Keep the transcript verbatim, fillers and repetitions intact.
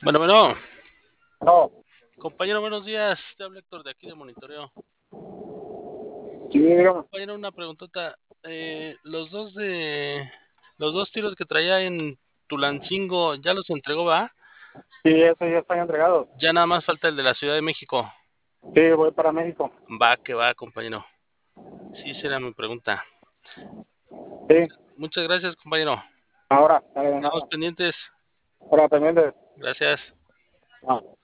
Bueno, bueno, No, compañero, buenos días. Te habla Héctor de aquí de Monitoreo. sí, dígame. Compañero, una preguntota. Eh, los dos de los dos tiros que traía en Tulancingo, ¿ya los entregó, va? Sí, esos ya están entregados. Ya nada más falta el de la Ciudad de México. Sí, voy para México. Va, que va, compañero. Sí, será mi pregunta. Sí, Muchas gracias, compañero. ahora, dale de Estamos nada. pendientes. Ahora pendiente. Gracias. Ah.